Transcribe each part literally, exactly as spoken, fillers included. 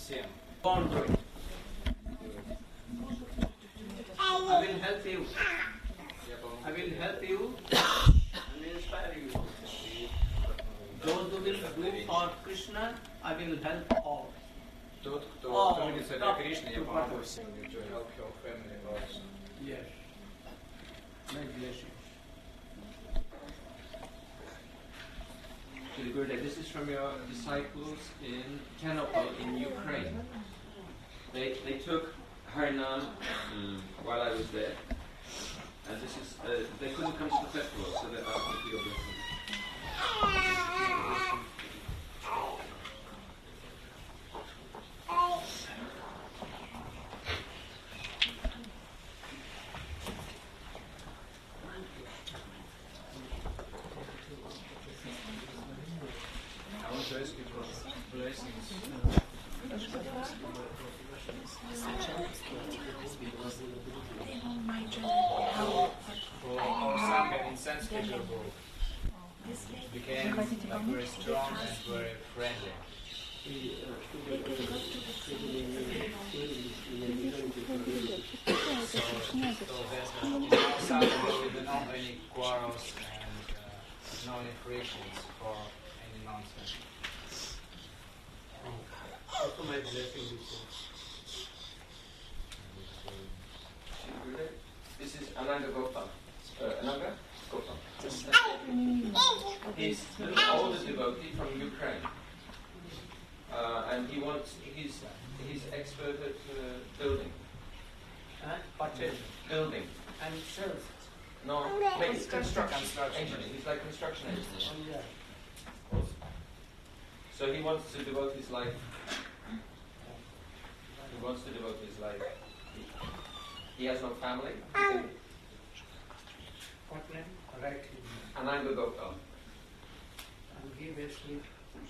всем. Boundary. I will help you. I will help you and inspire you. Those who will do it for Krishna, I will help all. Тот, кто трудится для Кришны, я помогу всем. To help your family also. Yes. My blessings. Gurudev, this is from your disciples in Ternopil in Ukraine. They they took Harinam um, while I was there, and this is uh, they couldn't come to the festival, so they asked me for your blessing. I want to ask you for blessings. For our Sangha in Saint Petersburg became like very strong and very friendly. So, so that in our Sangha there will be no any quarrels and uh, no any frictions for any nonsense. Also my blessing is This is Ananga Gopal. Uh, Ananga Gopal. He's an older devotee from Ukraine, uh, and he wants he's he's expert at uh, building. uh, purchase Building. and sales. No, he's construction Construction. engineer. He's like construction engineer. Oh, yeah. So he wants to devote his life. He wants to devote his life. He, he has no family. What name? Right. Ananga Gopal. And give a sleep.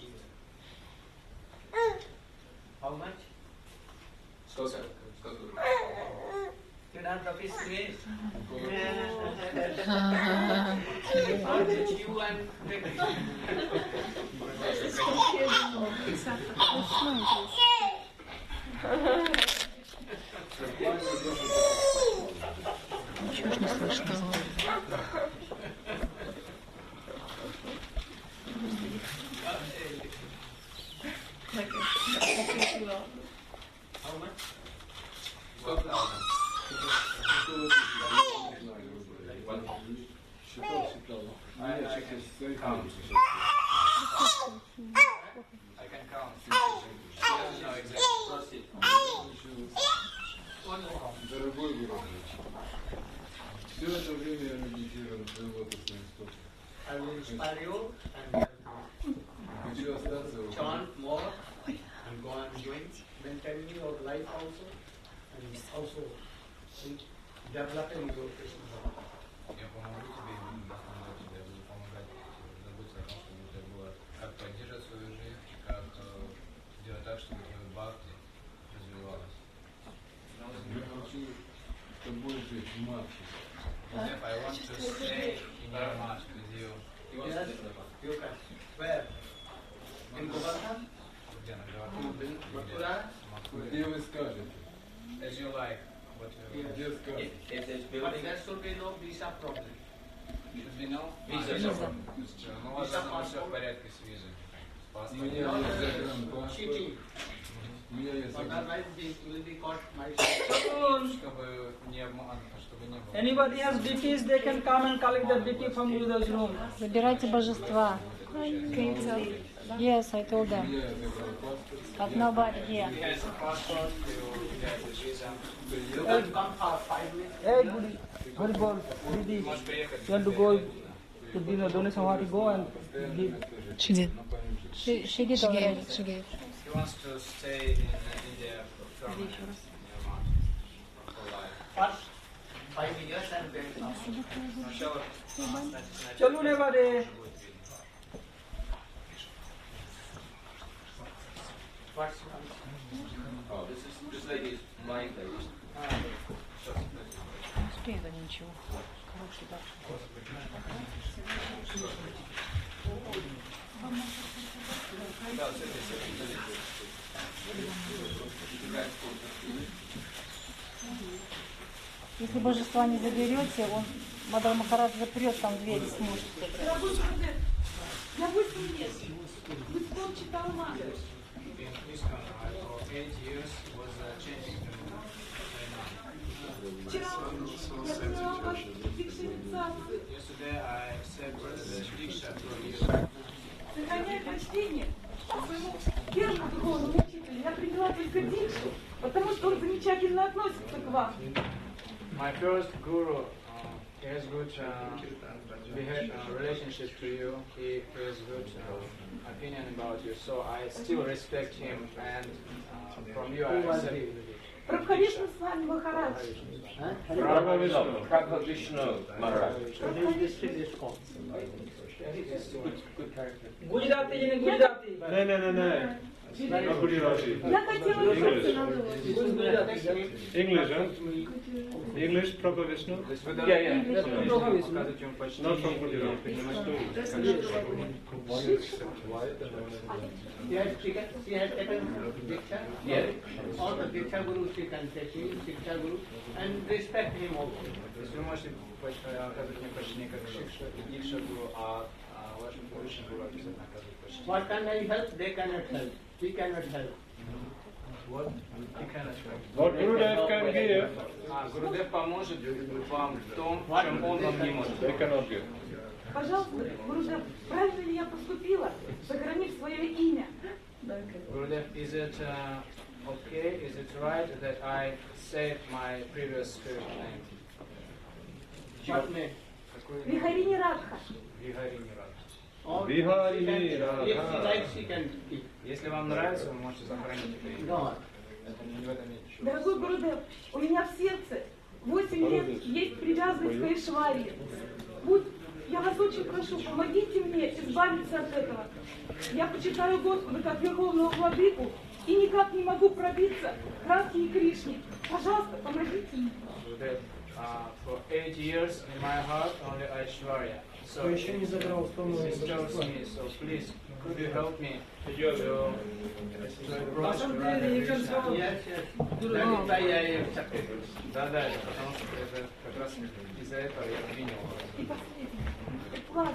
How much? Skosa. Skosa. You don't have his name. You and Becky. Ничего ж не слышно. How much? Twelve thousand. I, I can count. I can count. She doesn't know exactly. Дорогой Гуру, все это время я медитирую, живот и стоп. I will inspire you and Хочу остаться в chant more and go on doing maintaining your life also and also in developing your Krishna. Я помогу тебе, и буду помогать тебе, я буду помогать заботиться о том, чтобы у тебя было как поддерживать свою жизнь, как э, сделать так, чтобы твое бхакти развивалось. Я хочу с тобой жить в матке. If I want to stay in your mat with you, He wants Yes, to live in a mat. you can. Where? In Govardhan? где на In Гавардхане, Mathura? Где вы скажете? as you like, what you Yes. Где скажете? If, if there's But building, there should be no visa problem. should be no Visa. visa. Ну, у вас должно все в порядке с визой. С У паспортом. меня Not есть uh, загранпаспорт. cheating. У меня есть загранпаспорт. Otherwise this will be caught my Чтобы не обман, чтобы не было. Anybody has D Ps, they can come and collect the D P from Gurudeva's room. Забирайте божества. Yes, I told У them. меня загранпаспорт. But nobody here. He has a passport, you get the visa. You can come for five minutes. Hey, Guru, Guru Bol, Didi, you Можешь приехать. want to go to dinner, donation, want to go and give. She did. She, she did already. She gave. He wants to stay in India permanently. in your mat for life. First five years and then come. Ну, sure. Chalu ne bade. What's oh, this is this lady is blind lady. Что это ничего? Хороший дальше. Да, с этой- с этой- с этой- Если божества не заберете, он, Мадхар Махарадж запрет там двери, сможет. Дорогой брат, я восемь лет. Вы читал мангу. In ISKCON, I for eight years was uh, chanting the Вчера я приняла вас дикшинициацию. Yesterday I accepted the Diksha from you. Сохраняя почтение к своему первому духовному учителю, я приняла только дикшу, потому что он замечательно относится к вам. My first guru, uh, he has good uh, behavior, uh, relationship to you. He has good uh, opinion about you. So I still respect him, and uh, from you I accept the Прабхавишну с вами Махарадж. Prabhu Vishnu, Prabhu Vishnu Maharaj. Good character. Gujarati или не Gujarati? Не, не, не, не. На Gujarati. Я хотела English. бы English, huh? English, Prabhu Vishnu? Yeah, yeah. Not from Gujarat. She has taken, she has taken Diksha. Yeah. All the Diksha Guru she can take, she is Diksha Guru, and respect him also. Если вы можете оказывать мне почтение как Шикша и Дикша Гуру, а вашим высшим Гуру обязательно оказывать почтение. What can I help? They cannot help. We cannot help. What? He cannot help. What Gurudev can give, А, Гурудев поможет вам в том, в чем он вам не может. they cannot give. Пожалуйста, Гурудев, правильно ли я поступила, сохранив свое имя? Gurudev, is it uh, okay, is it right that I saved my previous spirit name? What name? Какой Вихарини Радха. Вихарини Радха. Or Vihari she can- Radha. if she likes, she can keep. Если вам нравится, вы можете сохранить это имя. No. Это не в этом нет ничего. Дорогой Гурудев, у меня в сердце восемь лет есть привязанность к Эйшварии. Будь, я вас очень прошу, помогите мне избавиться от этого. Я почитаю Господа как Верховного Владыку и никак не могу пробиться к Радхе и Кришне. Пожалуйста, помогите мне. Gurudev, uh, for eight years in my heart only Aishwarya. So it disturbs me. So please, could you help me to, to approach to Radha Krishna? Yes, yes. That is why I accepted. Да, да, это потому что это как раз из-за этого я принял. И последнее. Влад,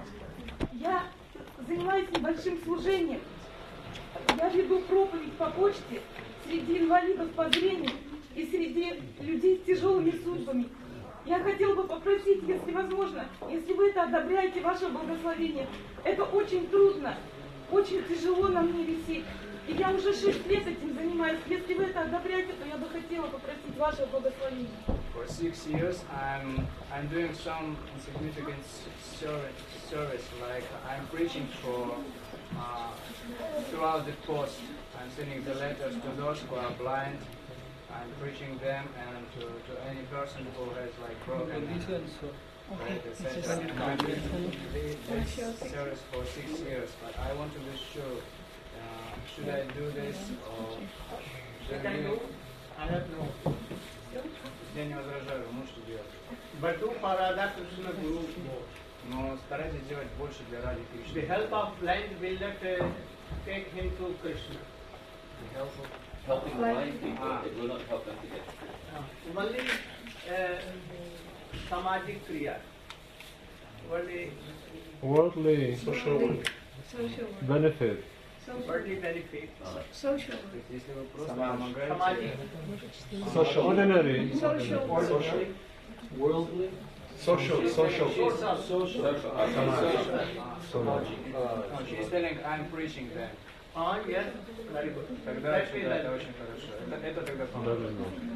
я занимаюсь небольшим служением. Я веду проповедь по почте среди инвалидов по зрению и среди людей с тяжелыми судьбами. Я хотела бы попросить, если возможно, если вы это одобряете, ваше благословение. Это очень трудно, очень тяжело на мне висит. И я уже шесть лет этим занимаюсь. Если вы это одобряете, то я бы хотела попросить ваше благословение. For six years, I'm I'm doing some insignificant service, service like I'm preaching for uh, throughout the post. I'm sending the letters to those who are blind. I'm preaching them and to, to any person who has like broken right, et cetera. And I'm doing this service for six years, but I want to be sure. Uh, should I do this or You can do. I have no. Я не возражаю, вы можете делать. But do for Radha Krishna Guru more. Но старайтесь делать больше для Ради The Кришны. help of blind will not uh, take him to Krishna. Helping blind people, it will not help them to get. Uh, only uh, Samajik Kriya. Only Worldly, social benefit. worldly benefit. То есть, если вы просто помогаете, Samajik. Social. Ordinary. Social. Worldly. Social. Social. Social. no, she's telling I'm preaching them. Ah, yes, very good. Тогда That will это, это help. очень хорошо. Это, это тогда поможет.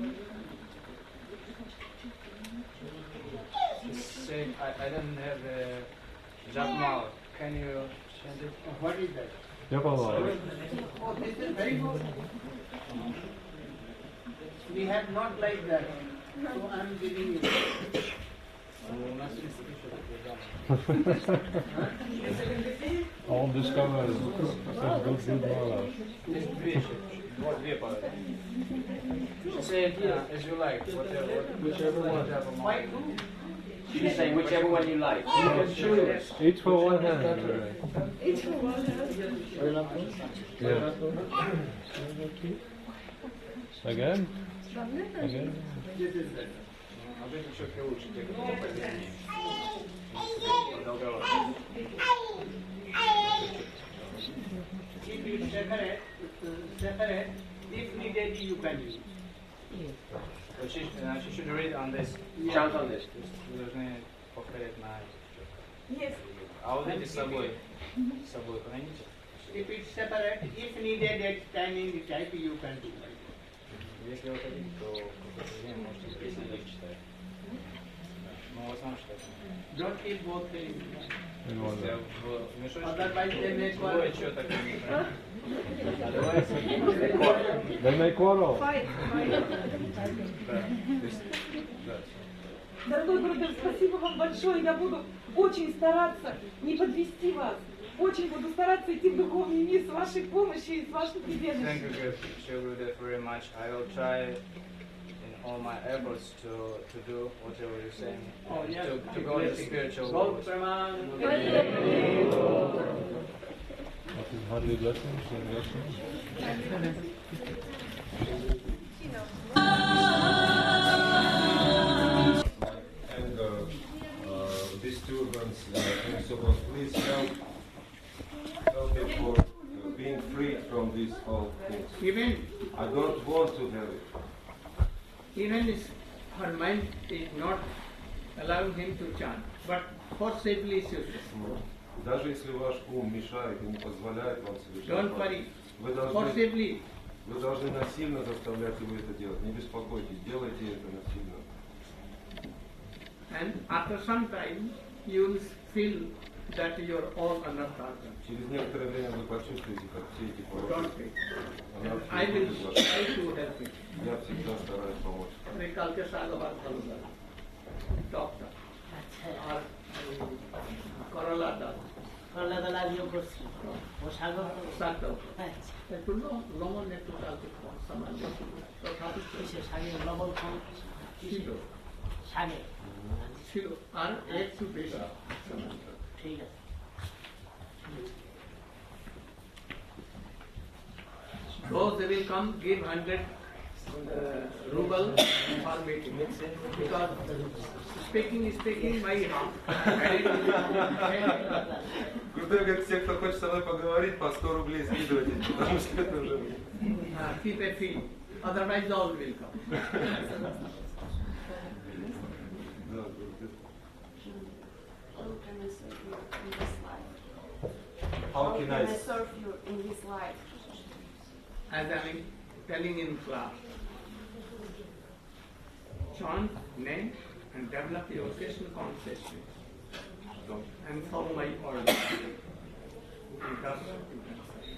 Say, I, I don't have the Japmal. Can you send it? What is that? Я понимаю. Oh, this is very good. We have not like that. So I am giving you. У нас есть еще такой Japmal. Он discovers good good knowledge. Есть две еще. Вот две пары. Say it uh, as you like. Whatever. Whichever one. Why do? She's saying whichever one you like. Each for one hand. Yeah. Again? Again? Обычно все-таки лучше, те, кто попадет. If you separate, separate, if needed, you can use. So she, uh, she should read on this. Chant on this. Вы должны повторять на... Yes. А вот эти с собой. С собой храните. If it's separate, if needed at time in the type, you can do like that. Если вы хотите, то какое-то время можете записать и читать. Но в основном читать. Don't keep both things. In one Если day. в мешочке Otherwise they make one. двое чего так не хранить. Otherwise, They may quarrel. Fight. да. То есть, да. Дорогой бродер, спасибо вам большое. Я буду очень стараться не подвести вас. Очень буду стараться идти в духовный мир с вашей помощью и с вашей Thank приверженностью. you, Shivrudev, very much. I will try in all my efforts to, to do whatever you're saying. Oh, yes. To, to go in the spiritual Gaur world. Praman. What is hardly blessings and blessings? And uh, uh, disturbance, uh, and so on. Please help, help me for uh, being free from these whole things. Even, I don't want to have it. even if her mind is not allowing him to chant, but forcibly she should. Даже если ваш ум мешает и не позволяет вам совершать, Don't worry. вы должны, Forcibly. вы должны насильно заставлять его это делать. Не беспокойтесь, делайте это насильно. And after some time, you will feel that your all anarthas. Через некоторое время вы почувствуете, как все эти Don't пороки. feel. Она And I will try to help you. Я всегда стараюсь помочь. मैं कल के साल बात करूँगा doctor और करला दाल করলা দাল আমিও করছি ও সাগর सातो আচ্ছা একটু লবণ একটু কালকে সামান তো খাবি কিসে শাকে লবণ খান ছিল শাকে ছিল আর একটু বেশি সামান ঠিক আছে those they will come give hundred uh, ruble for meeting because speaking is taking my half. Крутой говорит, все, кто хочет со мной поговорить, по сто рублей скидывайте, потому что это уже... Uh, keep a fee, otherwise all will come. Да, говорит, How How can can I I serve you in this life? As I am telling in class, chant name and develop your Krishna consciousness and follow my order. And thus you can serve.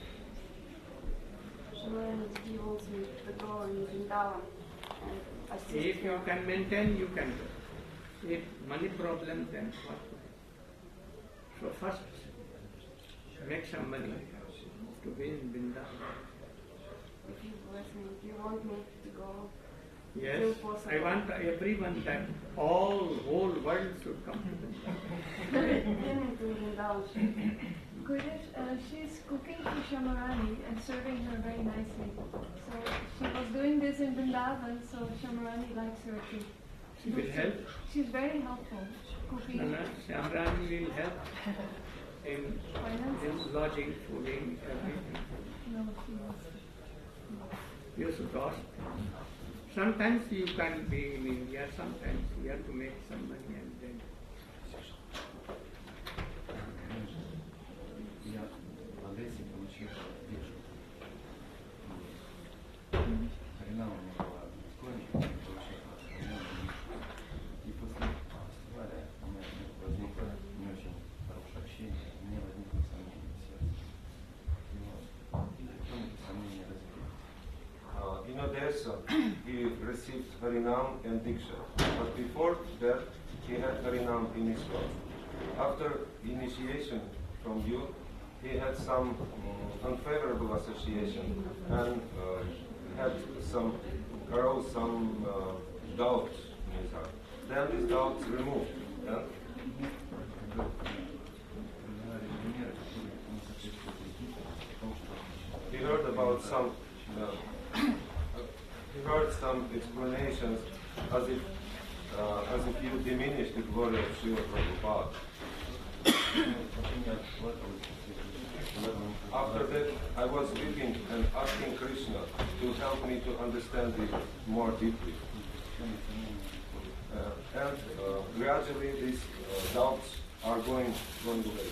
When he wants me to go in Vrindavan and assist If you him. can maintain, you can do. If money problem, then what? So first, make some money to be in Vrindavan. If you bless me, if you want me to go, Yes, still possible. I want everyone that all whole world should come to Vrindavan. Bring me to Vrindavan. Gurudev, uh, she's cooking for Shamarani and serving her very nicely. So she was doing this in Vrindavan, so Shamarani likes her too. She will help. She's very helpful. Cooking. Nana, Shamrani will help in, in lodging, fooding, everything. No, she wants to. You should ask. Sometimes you can be in India, sometimes you have to make some money and then. Я в Одессе получил вижу. Хрена у меня была школьник, получил хрена. И после фестиваля у меня возникло не очень хорошее общение, у меня возникло сомнение в сердце. И потом эти сомнения развеялись. Uh, in Odessa, he received Harinam and Diksha. But before that, he had Harinam in his heart. After initiation from you, he had some um, unfavorable association and uh, had some arose some uh, doubts in his heart. Then these doubts removed. Yeah? He heard about some uh, heard some explanations as if uh, as if you diminish the glory of Srila Prabhupada. After that, I was weeping and asking Krishna to help me to understand it more deeply. Uh, and uh, gradually these uh, doubts are going, going away.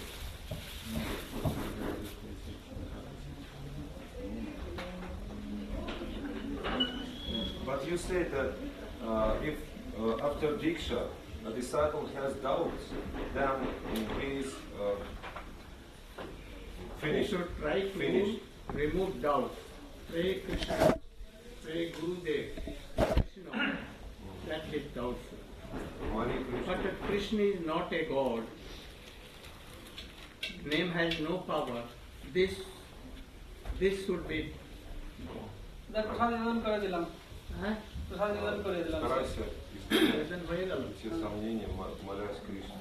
But you say that uh, if uh, after Diksha a disciple has doubts, then he is uh, finished. You should try to finished. remove doubts. Pray Krishna, pray Gurudev, Krishna. That is doubtful. But if Krishna is not a god, name has no power, this this should be. প্রসাদ নিবেদন করে দিলাম হ্যাঁ প্রসাদ নিবেদন করে দিলাম Старайся исключить все сомнения, молясь Кришне.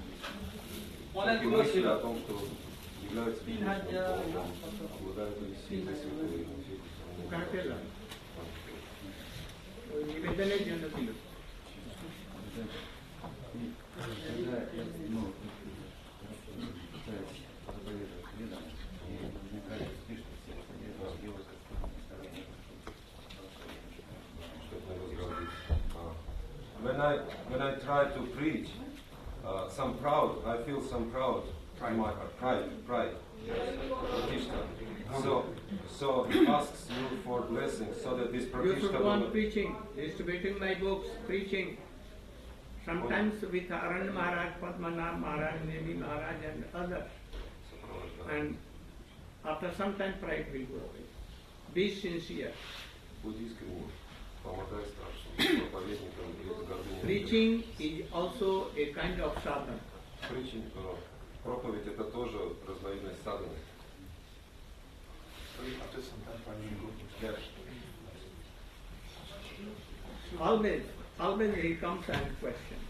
И мысли о том, что является единственным Богом, обладает ли силой святой и все эти сомнения. ওই নিবেদনের জন্য ছিল When I when I try to preach, uh, some proud, I feel some proud in my heart, pride, pride. Pratishtha. So so he asks you for blessings so that this You should pratishtha go on will. preaching, distributing my books, preaching. Sometimes with Arun Maharaj, Padmanabh Maharaj, Nemi Maharaj and others. And after some time pride will go away. Be sincere. Будь искренним, помогай старшим проповедникам и с гордыней. Preaching is also a kind of sadhana. Preaching, uh, проповедь это тоже разновидность садханы. Always, always he comes and questions.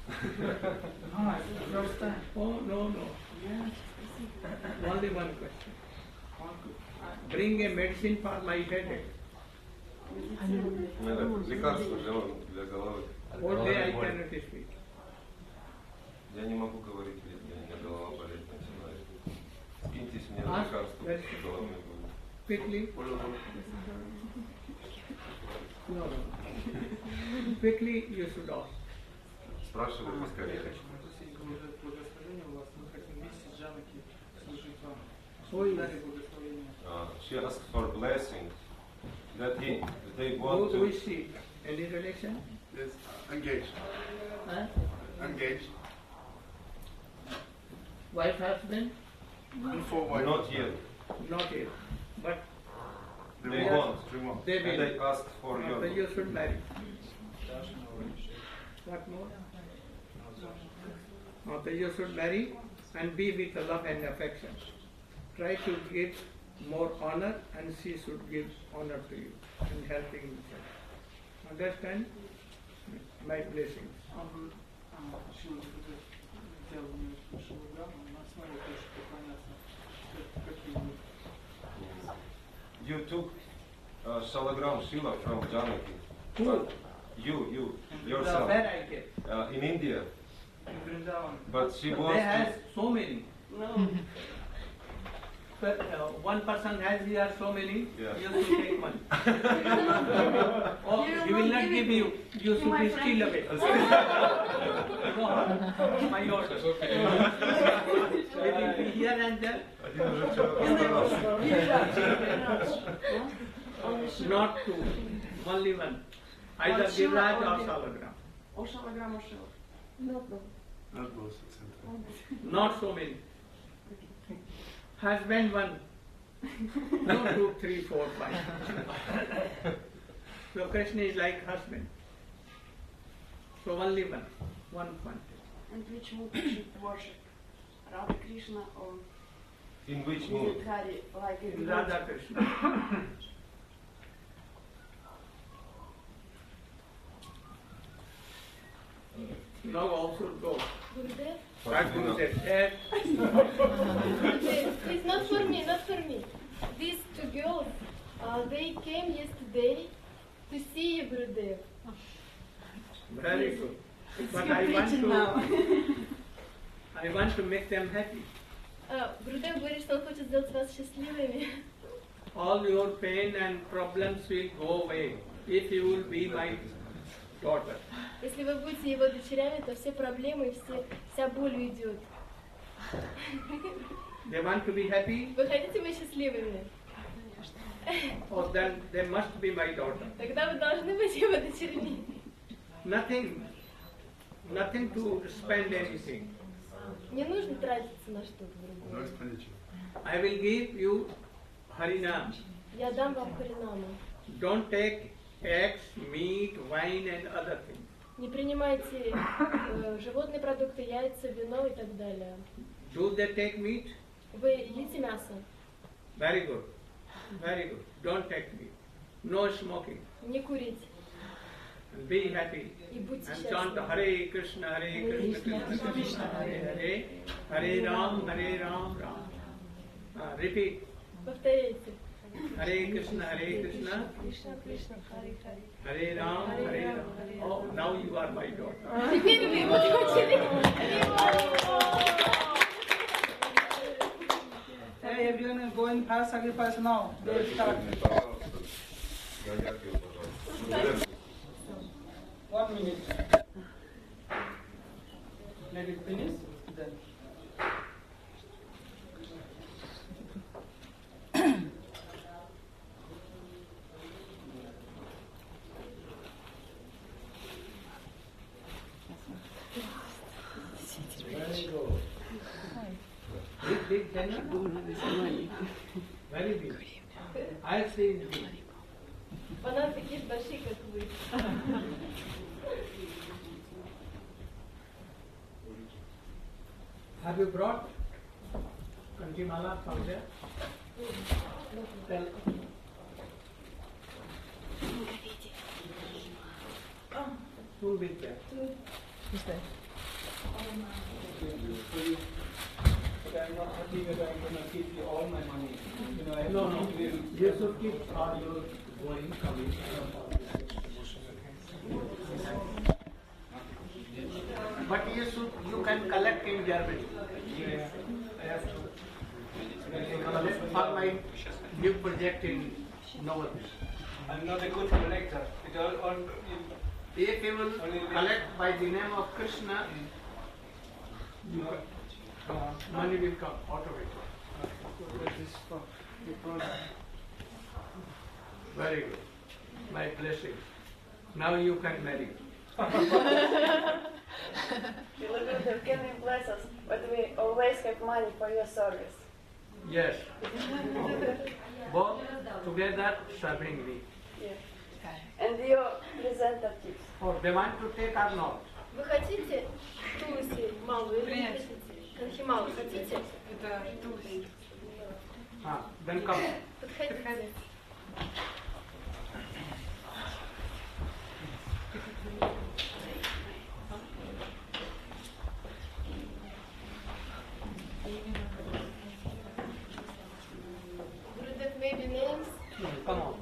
Oh, no, no. Only one question. Bring a medicine for my headache. Лекарство для, для головы. All day I cannot speak. Я не могу говорить, ведь у меня голова болеть начинает. Скиньтесь мне Ask лекарство question. головной боли. Quickly. No, no. Quickly you should ask. Спрашивай поскорее. Uh, she asked for blessing that he, they want Who to. is she? Any relation? Yes, engaged. Huh? Engaged. Wife, husband? For wife. Not yet. Not yet. But They they want. are- They And will. they asked for Uh, your. but you should marry. What more? Uh, but you should marry and be with love and affection. Try to give more honor and she should give honor to you and helping you. Understand? My blessings. You took uh, Shalagram Shila from Janaki. Who? You, you, Where yourself. I get? Uh, in India. But she They wants have to. so many. No. But, uh, one person has here so many, Yeah. you should take one. Oh, he will not give you, you should be still away. No, my order. Maybe be here and there. Not two, only one. Either Giriraj or Salagram. Or Shalagram or Shila. Not both. Not both at the same time. Not so many. Husband one. No two, three, four, five. So Krishna is like husband. So only one. One one. And which mood we should worship? Radha Krishna or In which is mood? it Hari, like in Radha Krishna. Now also go. Gurudev? What Gurudev said. Gurudev, please, not for me, not for me. These two girls, uh, they came yesterday to see you, Gurudev. Very good. It's But your I want preaching to, now. I want to make them happy. А, Гурудев говорит, что он хочет сделать вас счастливыми. All your pain and problems will go away if you will be my daughter. Если вы будете его дочерями, то все проблемы, все, вся боль уйдет. They want to be happy, Вы хотите быть счастливыми? or then they must be my daughter. Тогда вы должны быть его дочерьми. Nothing, nothing to spend anything. Не нужно тратиться на что-то No другое. expenditure. I will give you Harinam. Я дам вам Харинаму. Don't take eggs, meat, wine and other things. Не принимайте э, животные продукты, яйца, вино и так далее. Do they take meat? Вы едите мясо? Very good. Very good. Don't take meat. No smoking. Не курить. And be happy. И будьте And chant счастливы. Hare Krishna, Hare Krishna, Krishna Krishna, Hare Hare, Hare Ram, Hare Ram, Ram. Uh, repeat. Повторяйте. Hare Krishna, Hare Krishna, Кришна, Кришна, Хари, Хари. Hare Ram, Hare Ram. Oh, now you are my daughter. Теперь вы его дочери. Hey, everyone is going fast sacrifice now. They will start. One minute. Let it finish. Then. Very good. Big, big dinner? Very big. I see it big. Фанаты такие же большие, как вы. Have you brought Kanjimala from there? Tell. Who will be there? Who's there? But I'm not happy that I'm going to give you all my money. You know, I No, no. have to give You should keep all your going, coming. But you should, you can collect in Germany. Yeah, I have to. Collect for my new project in November. I'm not a good collector. It all, all, If you will collect by the name of Krishna, you no. can, uh, money will come automatically. This is for the product. Very good. My blessing. Now you can marry. Gurudev, can you bless us? But we always have money for your service. Yes. Both together serving me. Yeah. And your representatives. Or they want to take or not? Вы хотите Туси малую или не хотите? Конхималу хотите? Это Туси. Ah, then come. Подходите. Gurudev, maybe names? Come on.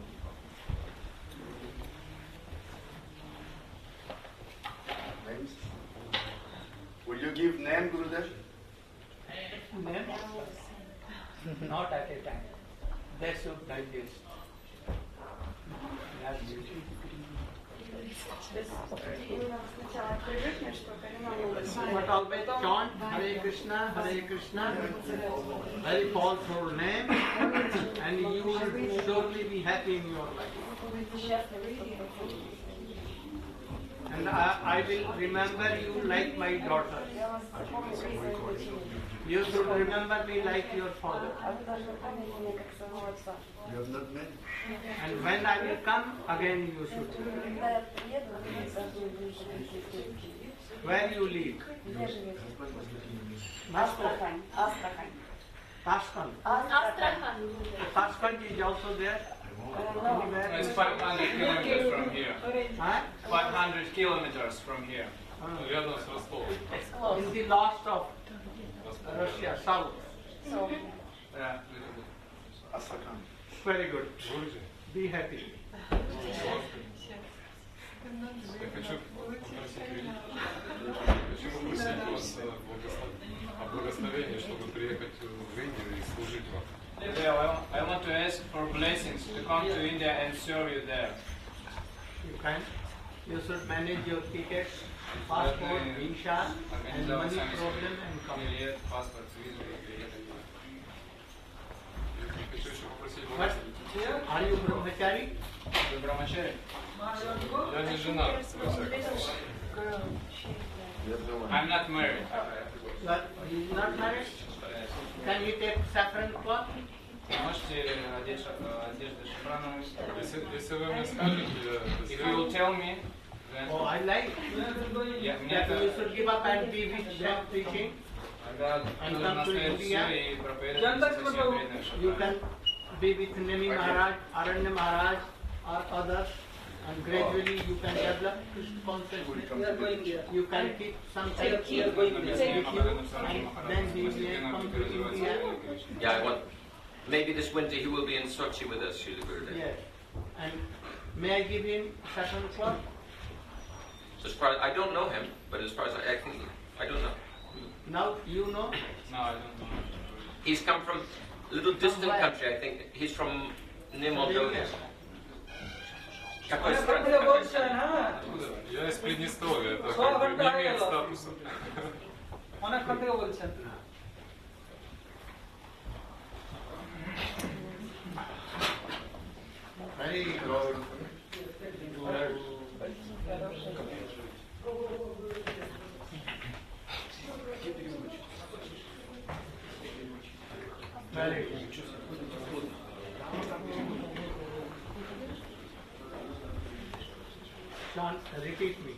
Names? Will you give name, Gurudev? Name? Not at a time. They should digest. That's it. То есть именно сначала привыкнешь, что Харинаму. But always chant Hare Krishna, Hare Krishna, very powerful name, and you will surely be happy in your life. And I, I will remember you like my daughter. You should remember me like your father. You have not met? And when I will come, again you should. Where you live? Moscow. Астрахань. Tashkent. Астрахань. Tashkent is also there. Anywhere? It's five hundred kilometers from here. Huh? five hundred kilometers from here. Рядом с Ростовом. In the last of Russia, south. So, Yeah. Astrakhan. Very good. Be happy. can serve you there. You can. You should manage your tickets, passport, visa, and money problem and come. Билет, паспорт, визу и билет. But are you brahmachari? Вы брамачари? Я не женат, во всяком случае. I'm not married. You are not married? Can you take saffron cloth? Можете одеть ша- одежду шафрановую? Если, если вы мне скажете, If you will tell me, then Oh, I like я, мне that you это should give up and be with them preaching. тогда And нужно come to оставить India. все и проповедовать совсем преданным You шафраном. can be with Nemi Maharaj, Aranya Maharaj, or others, and gradually you can develop Krishna consciousness. You can keep something with you, and then he will come to India. Yeah, I want. Maybe this winter he will be in Sochi with us, Srila Gurudev. Yes. And may I give him saffron cloth? As far as, I don't know him, but as far as I, I think, I don't know. Now you know. No, I don't know. He's come from a little distant country, I think. He's from near Moldova. Какой страны? я из Приднестровья, это как бы не имеет статуса. অনেক কথাও বলছেন Very good. Very good. John, repeat me.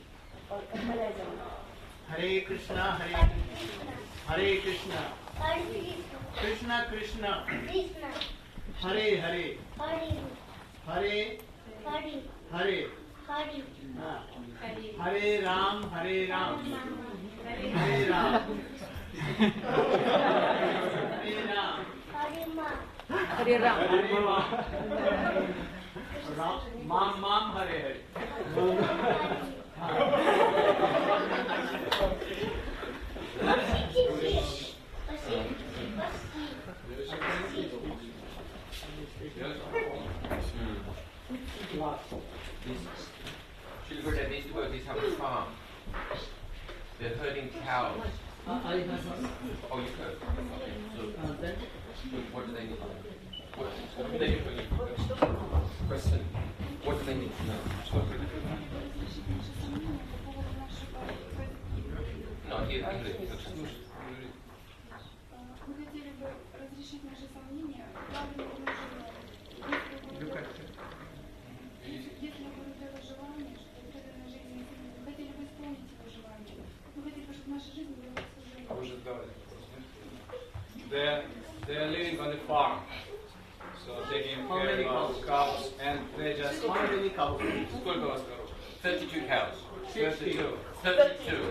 Hare Krishna, Hare Hare Krishna, Krishna Krishna, Hare Hare, Hare Hare, Ah. Hare Ram, Hare Ram, Hare Ram, Hare Ram, Hare Ram. Ram, Mam Mam Hare Srila Gurudev, these devotees have a farm. They're herding cows. Uh, I have Oh, you could? So, what- what do they need? What, what do they need? Question. What do they need to know? No, he, English. Мы хотели бы разрешить наши сомнения. Главное, если бы было желание, что преданная жизнь, мы хотели бы исполнить его желание. Мы хотели бы, чтобы наша жизнь была служением. А вы же давайте. They're, they're living on the farm. So taking How care many of cows? cows and they just... How many cows? Сколько у вас коров? Thirty-two cows. thirty-two. Thirty-two.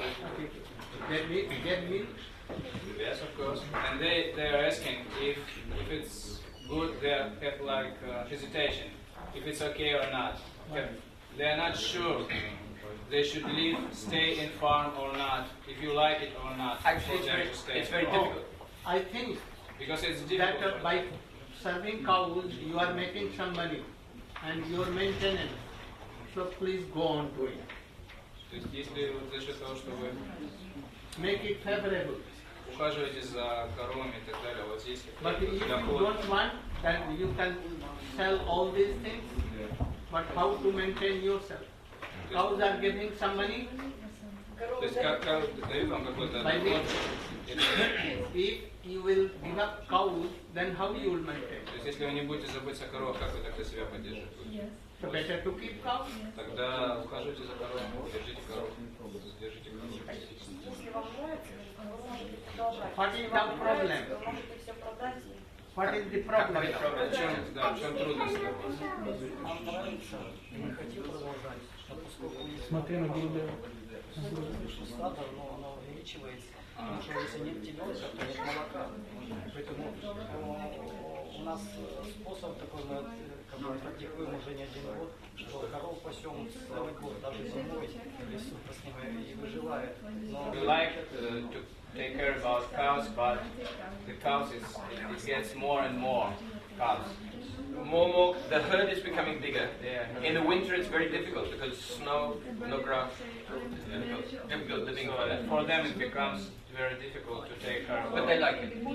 Get me, get me. Yes, of course. And they, they are asking if if it's good, they have like uh, hesitation, if it's okay or not. They are not sure they should leave, stay in farm or not, if you like it or not. Actually, it's for them very, to stay. it's very difficult. I think Because it's that difficult. uh, by serving cows you are making some money and your maintenance. So please go on doing. То есть, если вот за счет того, что вы Make it favorable. ухаживаете за коровами и так далее, у вас есть But if you доход. don't want, then you can sell all these things. But how to maintain yourself? Cows are giving some money. То есть, как, как дают вам какой-то By доход, which, if you will give up cows, then how you will maintain? то есть, если вы не будете заботиться о коровах, как вы тогда себя поддерживаете? So better to keep cows. Тогда ухаживайте за коровами, держите коров, держите коров. Если вам нравится, вы можете продолжать. What is Если the вам не нравится, problem? вы можете все продать. и- What is the problem? В чем, да, в чем трудность? Нам нравится, и мы хотим продолжать. А поскольку есть смотри на Гурудева. Стадо, но оно увеличивается. Потому что если нет теленка, то нет молока. Поэтому э, у нас э, способ такой, мы э, как бы практикуем уже не один год, что коров пасем целый год, даже зимой в лесу по снегу и выживает. Но We like uh, to take care about cows, but the cows is it, it gets more and more cows. more, more, the herd is becoming bigger. Yeah. In the winter it's very difficult because snow, no grass, difficult, difficult living So for them. for them it becomes very difficult to take care of. But they like it.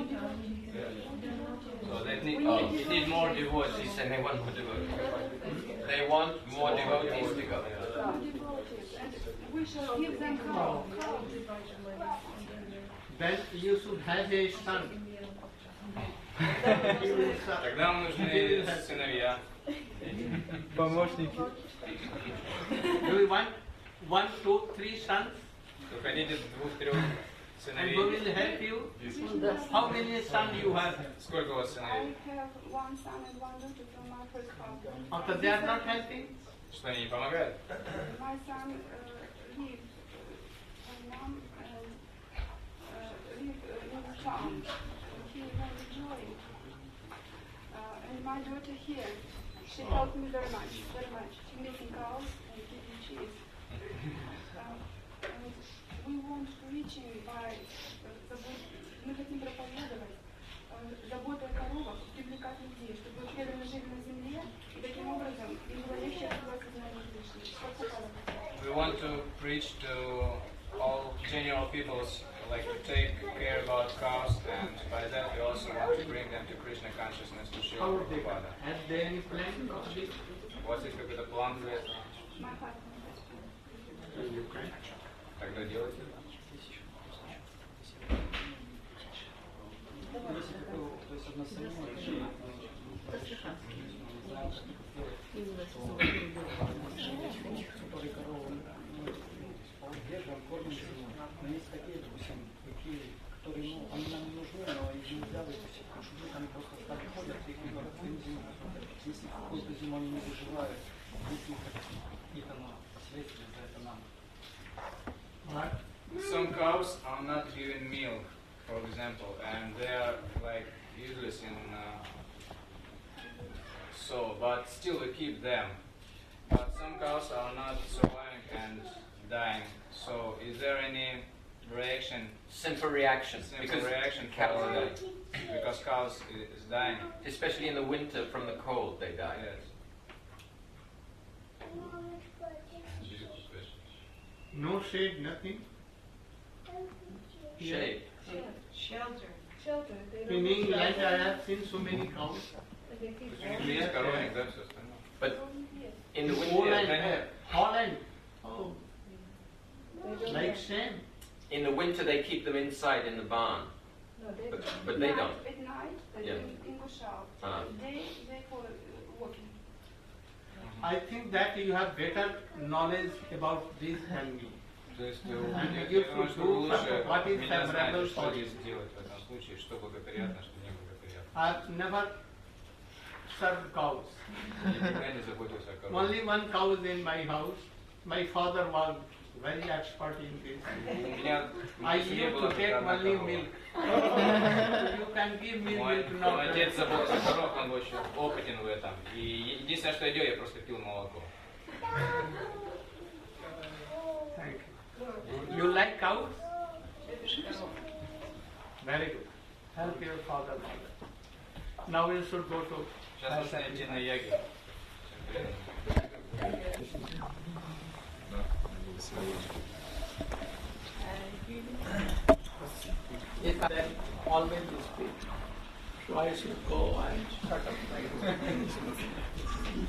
So they need, Oh. they need more devotees. And they want more devotees. They want more devotees to go. We shall give them cow. Then you should have a son. Тогда нам нужны сыновья. Помощники. Do you want one, two, three sons? Вы хотите двух-трех And сыновей? who will help you? How many sons you have? Сколько у вас I сыновей? have one son and one daughter from my first husband. After they are not helping? Что они не помогают? My son uh, lives in Vietnam and uh, live uh, in the town. He is very enjoying. Uh, and my daughter here, she helped me very much, very much. She milking cows and giving cheese. Uh, and we want reaching by uh, забот- мы хотим проповедовать э, заботу о коровах, привлекать людей, чтобы преданно жили на земле, и таким образом им было легче открываться знания Кришны. We want to preach to all general peoples, like to take care about cows, and by that we also want to bring them to Krishna consciousness to show How they Prabhupada. have they any plan of this? У вас есть какой-то план для этого? My husband has been. You can. Тогда делайте. То есть односторонне, которые коровы поддерживаем, кормим, но есть такие, допустим, какие, которые, ну, они нам не нужны, но их нельзя выпустить, потому что вдруг они просто так ходят, их не зиму, если какую-то зиму они не выживают, если какие-то следствия за это нам. Some cows are not given milk, for example, and they are like useless in uh, soul, but still we keep them. But some cows are not surviving and dying. So is there any reaction? Simple reaction. Simple because reaction for cows die. because cows i- is dying. Especially in the winter from the cold, they die. Yes. No shade, nothing? Shade. Shelter. Shelter. They don't In need England, shelter. I have seen so many cows. They keep Есть коровник, да, все остальное. But in the Holland, winter, Holland. Oh, They don't like have- same. in the winter they keep them inside in the barn. No, they But, don't. but they Night- don't. At night, uh, Yeah. in, in bush out. Ah. They, they for uh, walking. I think that you have better knowledge about this than me. То есть And вы, you я думаю, should что do вы лучше what is меня знаете, favorable что for you. здесь делать в этом случае, что благоприятно, что неблагоприятно. I've never served cows. Никогда не заботился о корове. Only one cow is in my house. My father was very expert in this. У меня I в семье used была to только take одна only корова. milk. You can give me Мой, milk, мой not отец заботился о коровах, он очень опытен в этом. И единственное, что я делал, я просто пил молоко. Thank you. You like cows? Very good. Help your father, mother. Now we should go to. Сейчас нужно идти на яги. Then always you speak. So I should go and shut up my